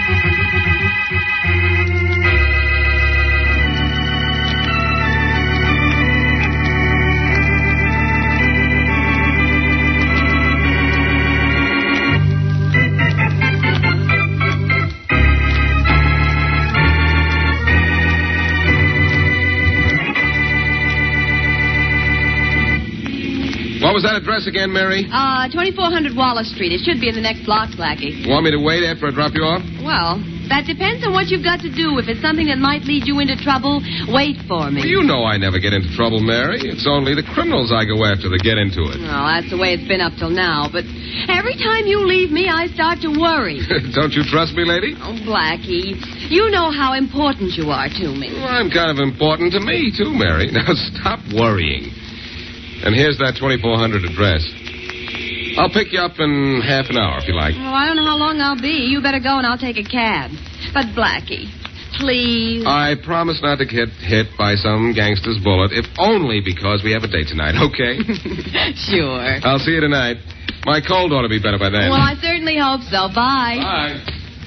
What was that address again, Mary? 2400 Wallace Street. It should be in the next block, Blackie. Want me to wait after I drop you off? Well, that depends on what you've got to do. If it's something that might lead you into trouble, wait for me. Well, you know I never get into trouble, Mary. It's only the criminals I go after that get into it. Well, that's the way it's been up till now. But every time you leave me, I start to worry. Don't you trust me, lady? Oh, Blackie, you know how important you are to me. Well, I'm kind of important to me, too, Mary. Now, stop worrying. And here's that 2400 address. I'll pick you up in half an hour, if you like. Oh, I don't know how long I'll be. You better go and I'll take a cab. But, Blackie, please. I promise not to get hit by some gangster's bullet, if only because we have a date tonight, okay? Sure. I'll see you tonight. My cold ought to be better by then. Well, I certainly hope so. Bye. Bye.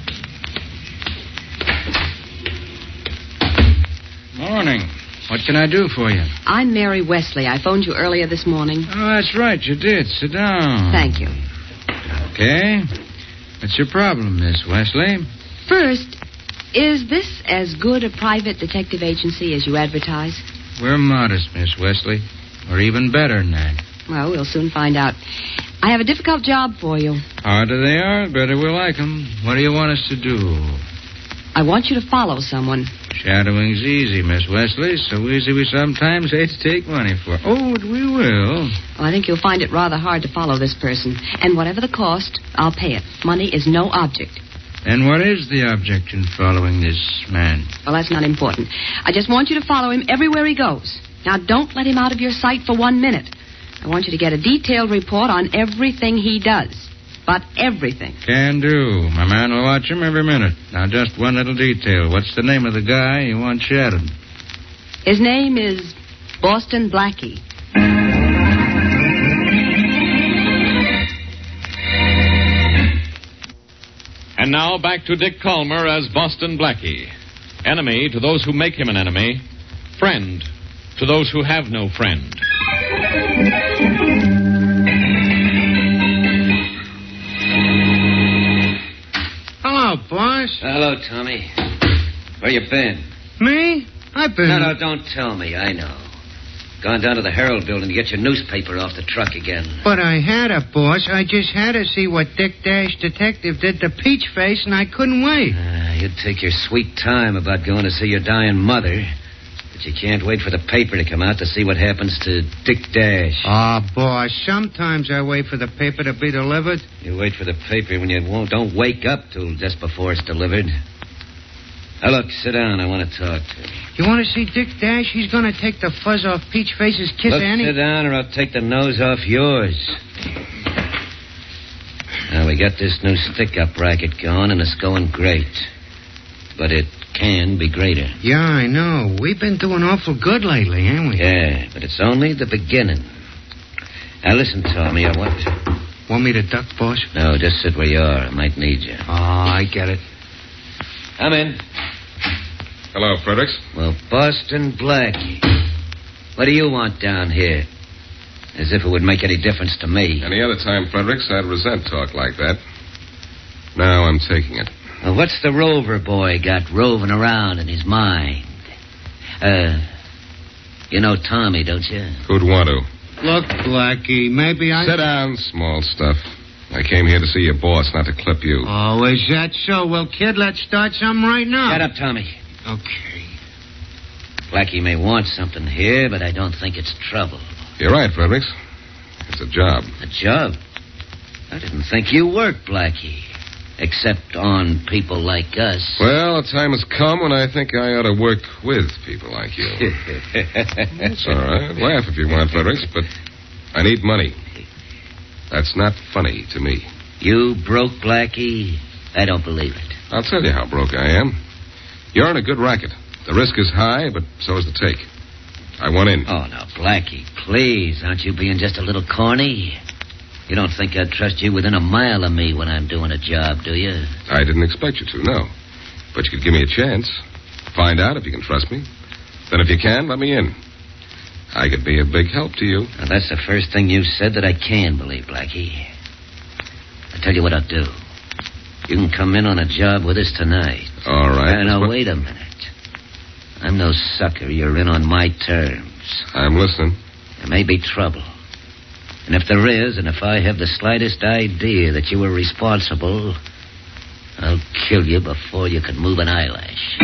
Morning. What can I do for you? I'm Mary Wesley. I phoned you earlier this morning. Oh, that's right. You did. Sit down. Thank you. Okay. What's your problem, Miss Wesley? First, is this as good a private detective agency as you advertise? We're modest, Miss Wesley. Or even better than that. Well, we'll soon find out. I have a difficult job for you. Harder they are, better we like them. What do you want us to do? I want you to follow someone. Shadowing's easy, Miss Wesley. So easy we sometimes hate to take money for. Oh, but we will. Well, I think you'll find it rather hard to follow this person. And whatever the cost, I'll pay it. Money is no object. And what is the object in following this man? Well, that's not important. I just want you to follow him everywhere he goes. Now, don't let him out of your sight for 1 minute. I want you to get a detailed report on everything he does. But everything. Can do. My man will watch him every minute. Now, just one little detail. What's the name of the guy you want shadowed? His name is Boston Blackie. And now back to Dick Calmer as Boston Blackie. Enemy to those who make him an enemy. Friend to those who have no friend. Hello, boss. Hello, Tommy. Where you been? Me? I've been... No, don't tell me. I know. Gone down to the Herald building to get your newspaper off the truck again. But I had it, boss. I just had to see what Dick Dash Detective did to Peach Face, and I couldn't wait. You'd take your sweet time about going to see your dying mother, but you can't wait for the paper to come out to see what happens to Dick Dash. Boss, sometimes I wait for the paper to be delivered. You wait for the paper when you don't wake up till just before it's delivered. Now, look, sit down. I want to talk to you. You want to see Dick Dash? He's going to take the fuzz off Peach Face's kiss, Look, Annie. sit down or I'll take the nose off yours. Now, we got this new stick-up racket going, and it's going great. But it can be greater. Yeah, I know. We've been doing awful good lately, ain't we? Yeah, but it's only the beginning. Now, listen, Tommy, I want to... Want me to duck, boss? No, just sit where you are. I might need you. Oh, I get it. Come in. Hello, Fredericks. Well, Boston Blackie. What do you want down here? As if it would make any difference to me. Any other time, Fredericks, I'd resent talk like that. Now I'm taking it. Well, what's the Rover boy got roving around in his mind? You know Tommy, don't you? Who'd want to? Look, Blackie, maybe I... Sit down, small stuff. I came here to see your boss, not to clip you. Oh, is that so? Well, kid, let's start something right now. Shut up, Tommy. Okay. Blackie may want something here, but I don't think it's trouble. You're right, Fredericks. It's a job. A job? I didn't think you worked, Blackie. Except on people like us. Well, the time has come when I think I ought to work with people like you. That's all right. Laugh if you want, Fredericks, but I need money. That's not funny to me. You broke, Blackie? I don't believe it. I'll tell you how broke I am. You're in a good racket. The risk is high, but so is the take. I want in. Oh, now, Blackie, please. Aren't you being just a little corny? You don't think I'd trust you within a mile of me when I'm doing a job, do you? I didn't expect you to, no. But you could give me a chance. Find out if you can trust me. Then if you can, let me in. I could be a big help to you. Now, that's the first thing you said that I can believe, Blackie. I'll tell you what I'll do. You can come in on a job with us tonight. All right. Now, wait a minute. I'm no sucker. You're in on my terms. I'm listening. There may be trouble. And if there is, and if I have the slightest idea that you were responsible, I'll kill you before you can move an eyelash.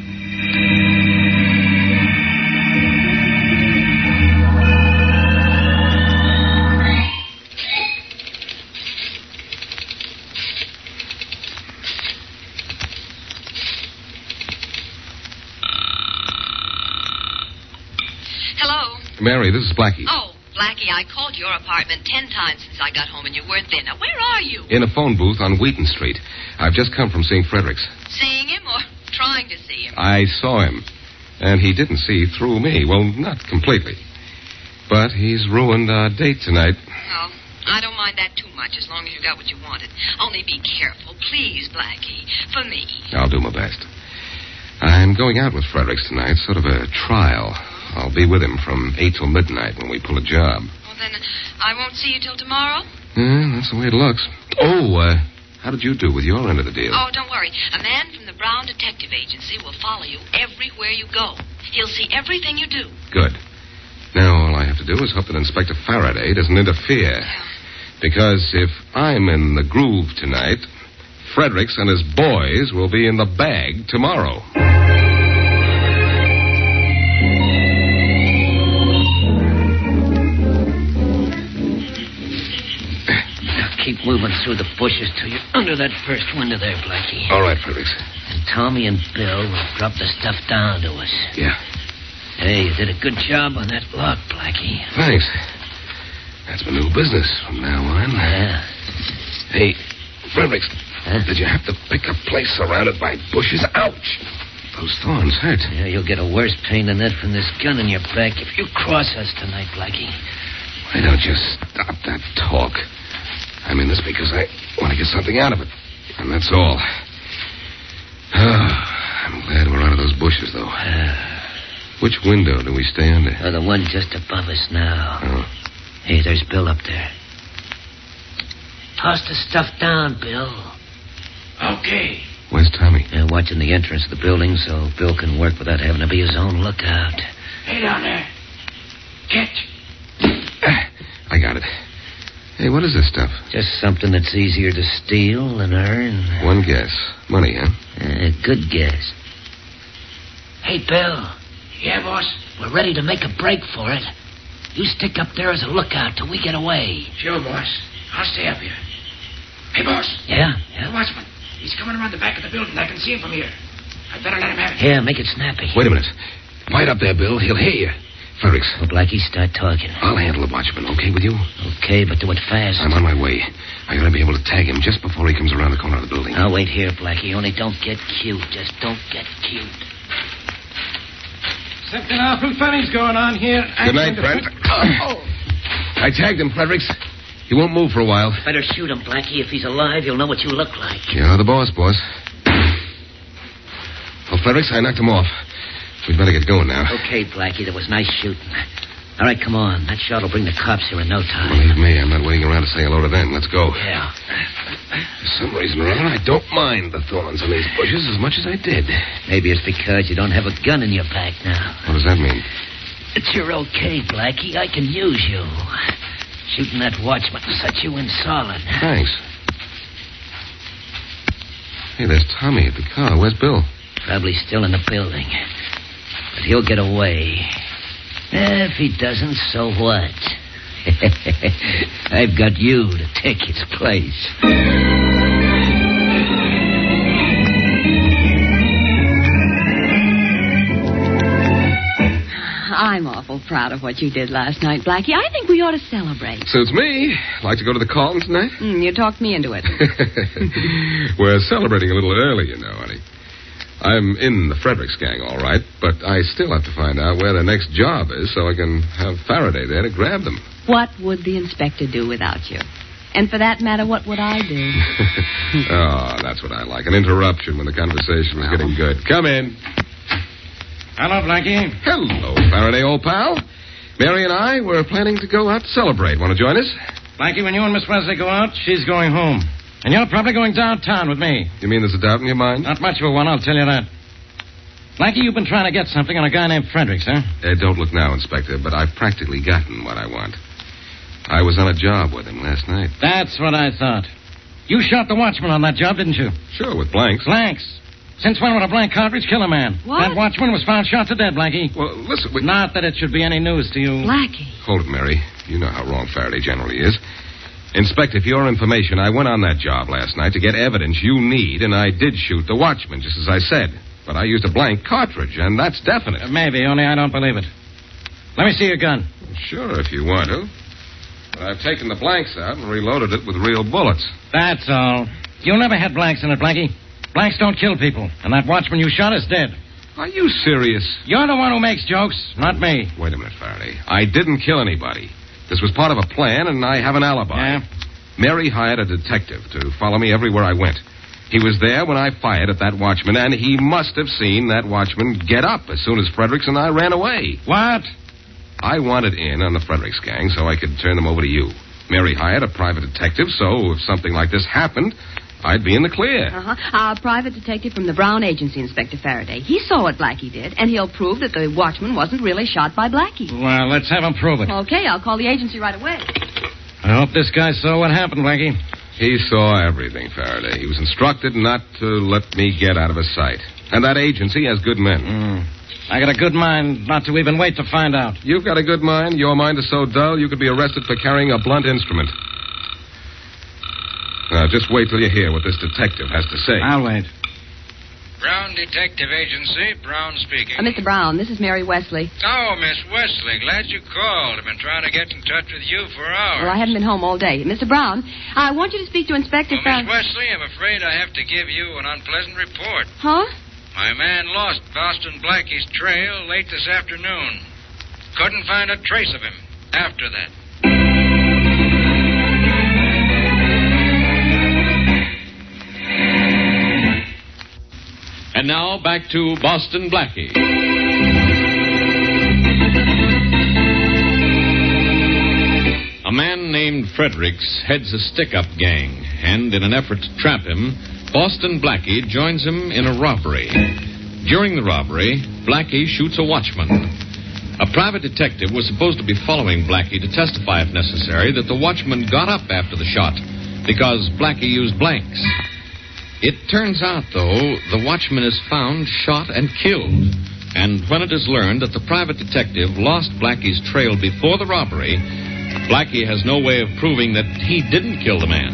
Hello? Mary, this is Blackie. Oh, Blackie, I called your apartment 10 times since I got home and you weren't there. Now, where are you? In a phone booth on Wheaton Street. I've just come from seeing Fredericks. Seeing him or trying to see him? I saw him. And he didn't see through me. Well, not completely. But he's ruined our date tonight. Well, I don't mind that too much as long as you got what you wanted. Only be careful, please, Blackie. For me. I'll do my best. I'm going out with Fredericks tonight, sort of a trial. I'll be with him from 8 till midnight when we pull a job. Well, then I won't see you till tomorrow? Yeah, that's the way it looks. Oh, how did you do with your end of the deal? Oh, don't worry. A man from the Brown Detective Agency will follow you everywhere you go. He'll see everything you do. Good. Now, all I have to do is hope that Inspector Faraday doesn't interfere. Because if I'm in the groove tonight, Fredericks and his boys will be in the bag tomorrow. Keep moving through the bushes till you're under that first window there, Blackie. All right, Fredericks. And Tommy and Bill will drop the stuff down to us. Yeah. Hey, you did a good job on that lock, Blackie. Thanks. That's my new business from now on. Yeah. Hey, Fredericks, huh? Did you have to pick a place surrounded by bushes? Ouch! Those thorns hurt. Yeah, you'll get a worse pain than that from this gun in your back if you cross us tonight, Blackie. Why don't you stop that talk? I'm in this because I want to get something out of it. And that's all. I'm glad we're out of those bushes, though. Which window do we stay under? Oh, the one just above us now. Oh. Hey, there's Bill up there. Toss the stuff down, Bill. Okay. Where's Tommy? Watching the entrance of the building so Bill can work without having to be his own lookout. Hey, down there. Catch. I got it. Hey, what is this stuff? Just something that's easier to steal than earn. One guess. Money, huh? Good guess. Hey, Bill. Yeah, boss? We're ready to make a break for it. You stick up there as a lookout till we get away. Sure, boss. I'll stay up here. Hey, boss. Yeah? The watchman. He's coming around the back of the building. I can see him from here. I'd better let him have it. Yeah, make it snappy. Wait a minute. Quiet up there, Bill. He'll hear you. Fredericks. Well, Blackie, start talking. I'll handle the watchman, okay with you? Okay, but do it fast. I'm on my way. I ought to be able to tag him just before he comes around the corner of the building. I'll wait here, Blackie. Only don't get cute. Just don't get cute. Something awful funny's going on here. Good night, friend. I tagged him, Fredericks. He won't move for a while. Better shoot him, Blackie. If he's alive, you'll know what you look like. You're the boss. Well, Fredericks, I knocked him off. We'd better get going now. Okay, Blackie. That was nice shooting. All right, come on. That shot will bring the cops here in no time. Believe me, I'm not waiting around to say hello to them. Let's go. Yeah. For some reason or other, I don't mind the thorns in these bushes as much as I did. Maybe it's because you don't have a gun in your back now. What does that mean? It's you're okay, Blackie. I can use you. Shooting that watchman will set you in solid. Thanks. Hey, there's Tommy at the car. Where's Bill? Probably still in the building. But he'll get away. If he doesn't, so what? I've got you to take his place. I'm awful proud of what you did last night, Blackie. I think we ought to celebrate. Suits me. Like to go to the Carlton tonight? You talked me into it. We're celebrating a little early, you know, honey. I'm in the Fredericks gang, all right, but I still have to find out where the next job is so I can have Faraday there to grab them. What would the inspector do without you? And for that matter, what would I do? Oh, that's what I like. An interruption when the conversation was getting good. Come in. Hello, Blackie. Hello, Faraday, old pal. Mary and I were planning to go out to celebrate. Want to join us? Blackie, when you and Miss Wesley go out, she's going home. And you're probably going downtown with me. You mean there's a doubt in your mind? Not much of a one, I'll tell you that. Blackie, you've been trying to get something on a guy named Fredericks, huh? Don't look now, Inspector, but I've practically gotten what I want. I was on a job with him last night. That's what I thought. You shot the watchman on that job, didn't you? Sure, with blanks. Blanks. Since when would a blank cartridge kill a man? What? That watchman was found shot to dead, Blackie. Well, listen, Not that it should be any news to you. Blackie. Hold it, Mary. You know how wrong Faraday generally is. Inspector, for your information, I went on that job last night to get evidence you need, and I did shoot the watchman, just as I said. But I used a blank cartridge, and that's definite. Maybe, only I don't believe it. Let me see your gun. Sure, if you want to. But I've taken the blanks out and reloaded it with real bullets. That's all. You never had blanks in it, Blackie. Blanks don't kill people, and that watchman you shot is dead. Are you serious? You're the one who makes jokes, not me. Wait a minute, Faraday. I didn't kill anybody. This was part of a plan, and I have an alibi. Yeah? Mary hired a detective to follow me everywhere I went. He was there when I fired at that watchman, and he must have seen that watchman get up as soon as Fredericks and I ran away. What? I wanted in on the Fredericks gang so I could turn them over to you. Mary hired a private detective, so if something like this happened, I'd be in the clear. A private detective from the Brown Agency, Inspector Faraday. He saw what Blackie did, and he'll prove that the watchman wasn't really shot by Blackie. Well, let's have him prove it. Okay, I'll call the agency right away. I hope this guy saw what happened, Blackie. He saw everything, Faraday. He was instructed not to let me get out of his sight. And that agency has good men. I got a good mind not to even wait to find out. You've got a good mind. Your mind is so dull you could be arrested for carrying a blunt instrument. Now, just wait till you hear what this detective has to say. I'll wait. Brown Detective Agency, Brown speaking. Mr. Brown, this is Mary Wesley. Oh, Miss Wesley, glad you called. I've been trying to get in touch with you for hours. Well, I haven't been home all day. Mr. Brown, I want you to speak to Inspector Miss Wesley, I'm afraid I have to give you an unpleasant report. Huh? My man lost Boston Blackie's trail late this afternoon. Couldn't find a trace of him after that. And now back to Boston Blackie. A man named Fredericks heads a stick-up gang, and in an effort to trap him, Boston Blackie joins him in a robbery. During the robbery, Blackie shoots a watchman. A private detective was supposed to be following Blackie to testify, if necessary, that the watchman got up after the shot because Blackie used blanks. It turns out, though, the watchman is found, shot, and killed. And when it is learned that the private detective lost Blackie's trail before the robbery, Blackie has no way of proving that he didn't kill the man.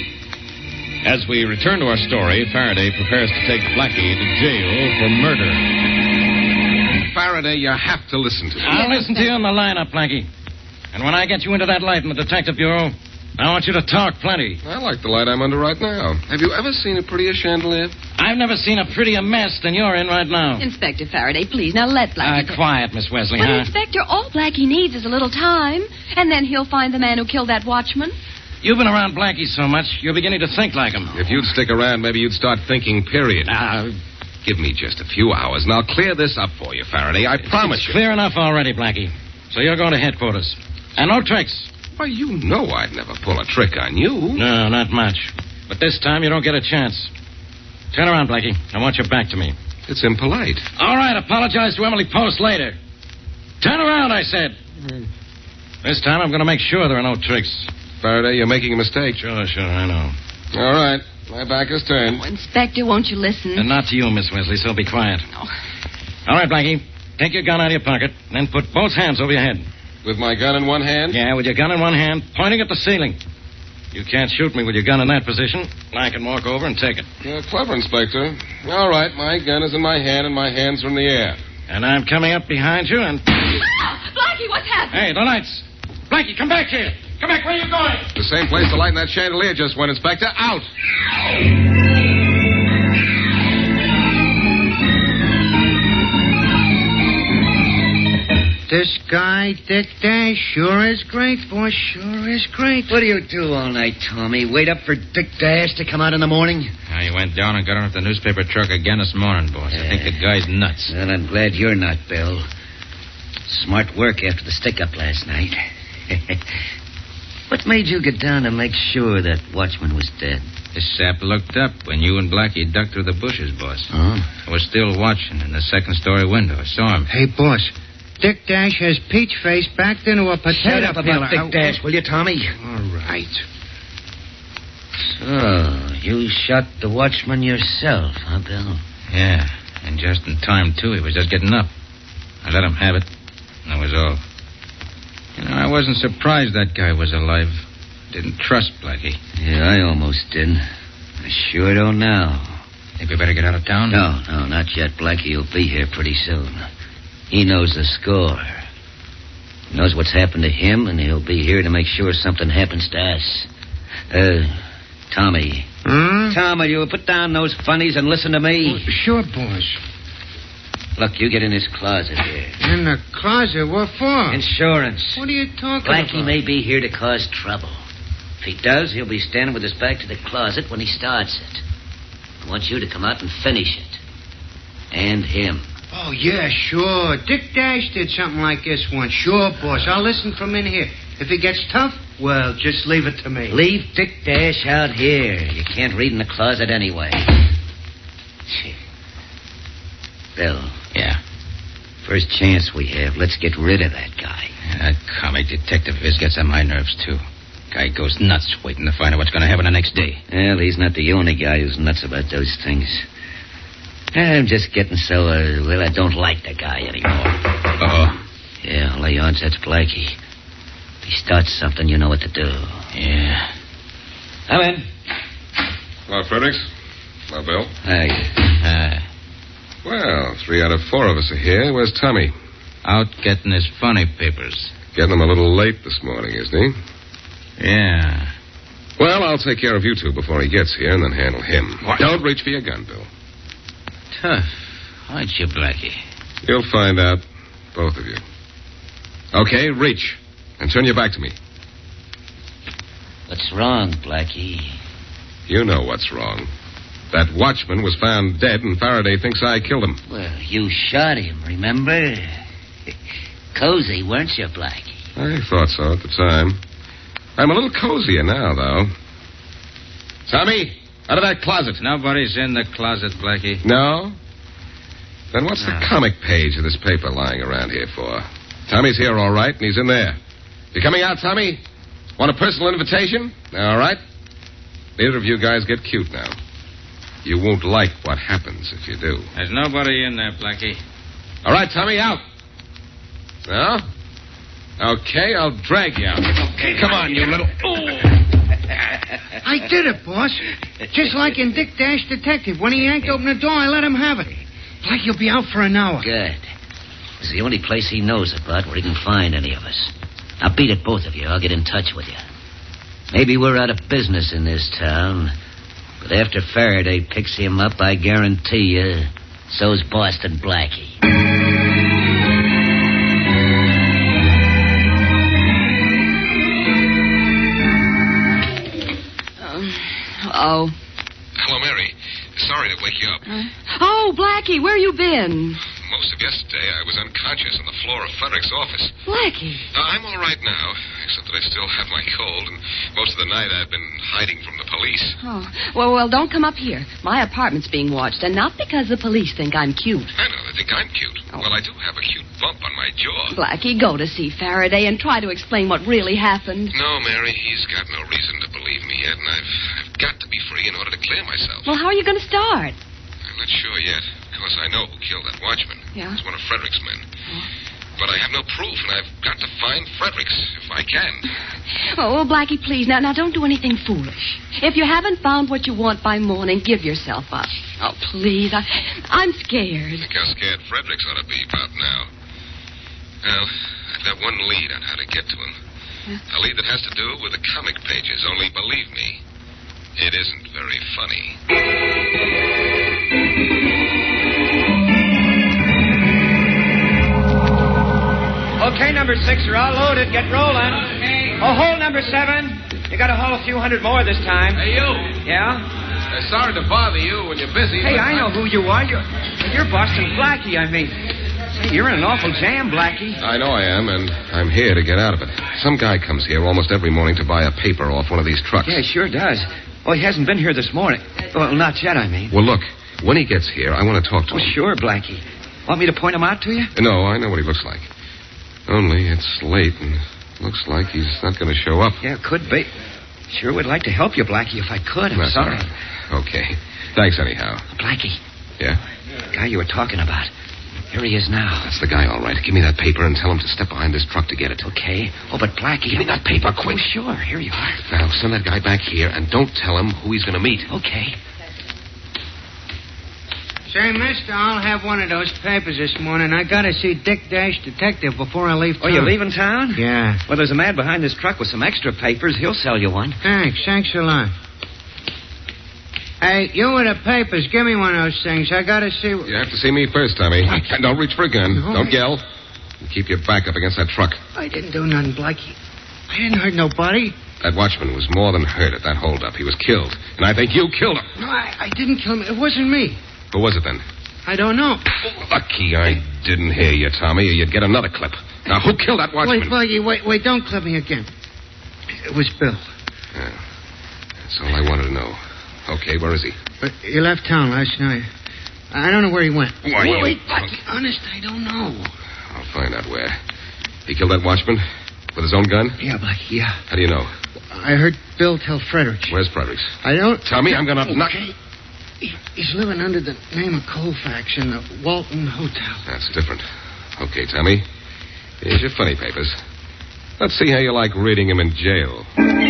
As we return to our story, Faraday prepares to take Blackie to jail for murder. Faraday, you have to listen to me. I'll listen to you in the lineup, Blackie. And when I get you into that light in the Detective Bureau, I want you to talk plenty. I like the light I'm under right now. Have you ever seen a prettier chandelier? I've never seen a prettier mess than you're in right now. Inspector Faraday, please, now let Blackie... Quiet, Miss Wesley, But, huh? Inspector, all Blackie needs is a little time, and then he'll find the man who killed that watchman. You've been around Blackie so much, you're beginning to think like him. If you'd stick around, maybe you'd start thinking, period. Give me just a few hours, and I'll clear this up for you, Faraday. I promise It's you. clear enough already, Blackie. So you're going to headquarters. And no tricks. Why, you know I'd never pull a trick on you. No, not much. But this time you don't get a chance. Turn around, Blackie. I want your back to me. It's impolite. All right, apologize to Emily Post later. Turn around, I said. This time I'm going to make sure there are no tricks. Faraday, you're making a mistake. Sure, I know. All right. My back is turned. Oh, Inspector, won't you listen? And not to you, Miss Wesley, so be quiet. Oh. All right, Blackie. Take your gun out of your pocket, then put both hands over your head. With my gun in one hand? Yeah, with your gun in one hand, pointing at the ceiling. You can't shoot me with your gun in that position. I can walk over and take it. You're clever, Inspector. All right, my gun is in my hand, and my hands are in the air. And I'm coming up behind you and... Blackie, what's happening? Hey, the lights. Blackie, come back here. Come back. Where are you going? The same place the light in that chandelier just went, Inspector. Out! This guy, Dick Dash, sure is great, boss. Sure is great. What do you do all night, Tommy? Wait up for Dick Dash to come out in the morning? He went down and got off the newspaper truck again this morning, boss. I think the guy's nuts. Well, I'm glad you're not, Bill. Smart work after the stick-up last night. What made you get down to make sure that watchman was dead? The sap looked up when you and Blackie ducked through the bushes, boss. Oh? I was still watching in the second-story window. I saw him. Hey, boss. Dick Dash has Peach-Face backed into a potato Shut up peeler. about Dick Dash, will you, Tommy? All right. So, you shot the watchman yourself, huh, Bill? Yeah, and just in time, too. He was just getting up. I let him have it. That was all. You know, I wasn't surprised that guy was alive. Didn't trust Blackie. Yeah, I almost did. I sure don't now. Think we better get out of town? No, not yet. Blackie will be here pretty soon. He knows the score. He knows what's happened to him, and he'll be here to make sure something happens to us. Tommy. Tom, will you put down those funnies and listen to me? Sure, boss. Look, you get in this closet here. In the closet? What for? Insurance. What are you talking about? Blackie may be here to cause trouble. If he does, he'll be standing with his back to the closet when he starts it. I want you to come out and finish it. And him. Oh, yeah, sure. Dick Dash did something like this once. Sure, boss. I'll listen from in here. If it gets tough, well, just leave it to me. Leave Dick Dash out here. You can't read in the closet anyway. Bill. Yeah? First chance we have, let's get rid of that guy. That comic detective of his gets on my nerves, too. Guy goes nuts waiting to find out what's going to happen the next day. Well, he's not the only guy who's nuts about those things. I'm just getting so, I don't like the guy anymore. Uh-oh. Yeah, I'll lay odds that's Blackie. If he starts something, you know what to do. Yeah. Come in. Hello, Fredericks. Hello, Bill. Hi. Well, 3 out of 4 of us are here. Where's Tommy? Out getting his funny papers. Getting him a little late this morning, isn't he? Yeah. Well, I'll take care of you two before he gets here and then handle him. What? Don't reach for your gun, Bill. Tough, aren't you, Blackie? You'll find out, both of you. Okay, reach. And turn your back to me. What's wrong, Blackie? You know what's wrong. That watchman was found dead, and Faraday thinks I killed him. Well, you shot him, remember? Cozy, weren't you, Blackie? I thought so at the time. I'm a little cozier now, though. Tommy, out of that closet. Nobody's in the closet, Blackie. No? Then what's the comic page of this paper lying around here for? Tommy's here, all right, and he's in there. You coming out, Tommy? Want a personal invitation? All right. Neither of you guys get cute now. You won't like what happens if you do. There's nobody in there, Blackie. All right, Tommy, out. No? Okay, I'll drag you out. Okay, come on, you little... I did it, boss. Just like in Dick Dash Detective. When he yanked open the door, I let him have it. Like he'll be out for an hour. Good. It's the only place he knows about where he can find any of us. Now, beat it, both of you. I'll get in touch with you. Maybe we're out of business in this town, but after Faraday picks him up, I guarantee you, so's Boston Blackie. Oh. Hello, Mary. Sorry to wake you up. Oh, Blackie, where you been? Most of yesterday, I was unconscious on the floor of Frederick's office. Blackie. I'm all right now, except that I still have my cold, and most of the night I've been hiding from the police. Oh, well, don't come up here. My apartment's being watched, and not because the police think I'm cute. I know, they think I'm cute. Oh. Well, I do have a cute bump on my jaw. Blackie, go to see Faraday and try to explain what really happened. No, Mary, he's got no reason to believe me yet, and I've got to be free in order to clear myself. Well, how are you going to start? I'm not sure yet, because I know who killed that watchman. Yeah? It's one of Frederick's men. But I have no proof, and I've got to find Fredericks, if I can. Oh, Blackie, please, now don't do anything foolish. If you haven't found what you want by morning, give yourself up. Oh, please, I'm scared. Think how scared Fredericks ought to be about now. Well, I've got one lead on how to get to him. A lead that has to do with the comic pages, only believe me, it isn't very funny. number 6 are all loaded. Get rolling. Okay. Oh, hold number 7. You got to haul a few hundred more this time. Hey, you. Yeah? Sorry to bother you when you're busy. Hey, I know who you are. You're Boston Blackie, I mean. Hey, you're in an awful jam, Blackie. I know I am, and I'm here to get out of it. Some guy comes here almost every morning to buy a paper off one of these trucks. Yeah, sure does. Oh, he hasn't been here this morning. Well, not yet, I mean. Well, look, when he gets here, I want to talk to him. Oh, sure, Blackie. Want me to point him out to you? No, I know what he looks like. Only it's late, and looks like he's not going to show up. Yeah, could be. Sure would like to help you, Blackie, if I could. I'm sorry. Right. Okay. Thanks, anyhow. Blackie. Yeah? The guy you were talking about. Here he is now. That's the guy, all right. Give me that paper and tell him to step behind this truck to get it. Okay. Oh, but Blackie... Give me that paper, quick. Oh, sure. Here you are. Now, send that guy back here, and don't tell him who he's going to meet. Okay. Say, mister, I'll have one of those papers this morning. I got to see Dick Dash, detective, before I leave town. Oh, you're leaving town? Yeah. Well, there's a man behind this truck with some extra papers. He'll sell you one. Thanks a lot. Hey, you with the papers, give me one of those things. I got to see... You have to see me first, Tommy. And don't reach for a gun. No, don't yell. And keep your back up against that truck. I didn't do nothing, Blackie. I didn't hurt nobody. That watchman was more than hurt at that holdup. He was killed. And I think you killed him. No, I didn't kill him. It wasn't me. Who was it then? I don't know. Lucky I didn't hear you, Tommy, or you'd get another clip. Now, who killed that watchman? Wait, Blackie, wait, don't clip me again. It was Bill. Yeah. That's all I wanted to know. Okay, where is he? But he left town last night. I don't know where he went. Wait, Blackie, honest, I don't know. I'll find out where. He killed that watchman? With his own gun? Yeah, Blackie, yeah. How do you know? I heard Bill tell Fredericks. Where's Fredericks? I don't... Tell me, I'm going to knock... Okay. He's living under the name of Colfax in the Walton Hotel. That's different. Okay, Tommy. Here's your funny papers. Let's see how you like reading him in jail.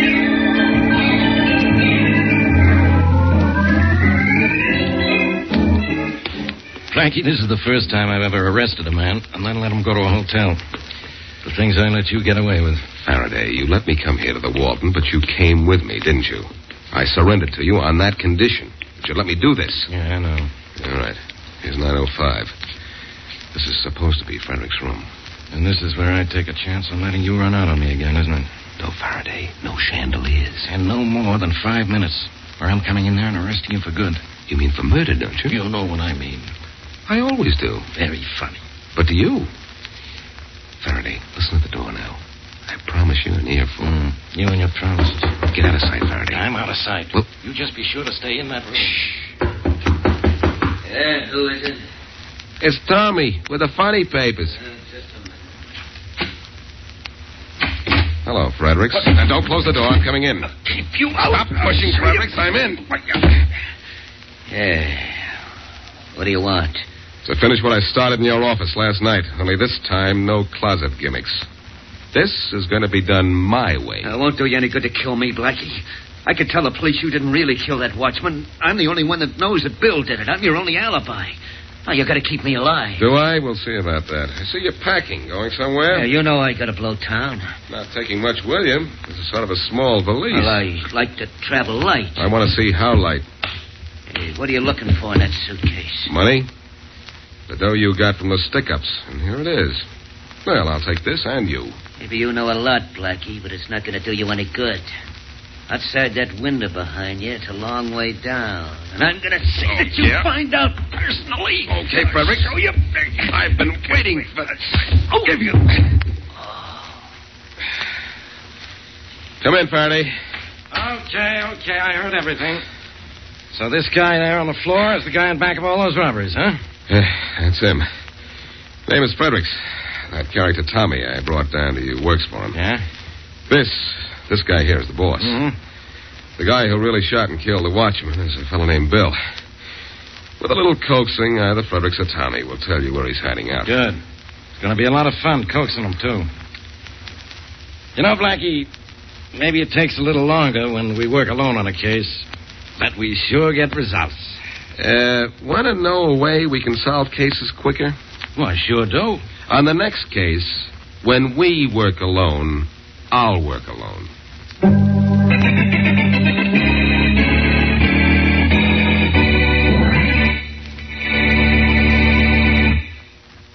Frankie, this is the first time I've ever arrested a man and then let him go to a hotel. The things I let you get away with. Faraday, you let me come here to the Walton, but you came with me, didn't you? I surrendered to you on that condition. But you let me do this. Yeah, I know. All right. Here's 905. This is supposed to be Frederick's room. And this is where I take a chance on letting you run out on me again, isn't it? No Faraday, no chandeliers. And no more than 5 minutes, or I'm coming in there and arresting you for good. You mean for murder, don't you? You know what I mean. I always do. Very funny. But do you? Faraday, listen at the door now. I promise you an earful. You and your promises. Get out of sight, Faraday. I'm out of sight. Well, you just be sure to stay in that room. Shh. Yeah, who is it? It's Tommy with the funny papers. Just a minute. Hello, Fredericks. Now, don't close the door. I'm coming in. Keep you out. Stop pushing, Fredericks. I'm in. Yeah. What do you want? To finish what I started in your office last night. Only this time, no closet gimmicks. This is going to be done my way. It won't do you any good to kill me, Blackie. I could tell the police you didn't really kill that watchman. I'm the only one that knows that Bill did it. I'm your only alibi. Now, you got to keep me alive. Do I? We'll see about that. I see you're packing. Going somewhere? Yeah, you know I got to blow town. Not taking much with you. This is sort of a small valise. Well, I like to travel light. I want to see how light. Hey, what are you looking for in that suitcase? Money? The dough you got from the stick-ups. And here it is. Well, I'll take this and you. Maybe you know a lot, Blackie, but it's not going to do you any good. Outside that window behind you, it's a long way down. And I'm going to see that you find out personally. Okay, Frederick. Show you. I've been waiting for this. I'll give you. Come in, Faraday. Okay, I heard everything. So this guy there on the floor is the guy in back of all those robberies, huh? That's him. Name is Fredericks. That character Tommy I brought down to you works for him. Yeah? This guy here is the boss. Mm-hmm. The guy who really shot and killed the watchman is a fellow named Bill. With a little coaxing, either Fredericks or Tommy will tell you where he's hiding out. Good. It's going to be a lot of fun coaxing him, too. You know, Blackie, maybe it takes a little longer when we work alone on a case, but we sure get results. Want to know a way we can solve cases quicker? Well, I sure do. On the next case, when we work alone, I'll work alone.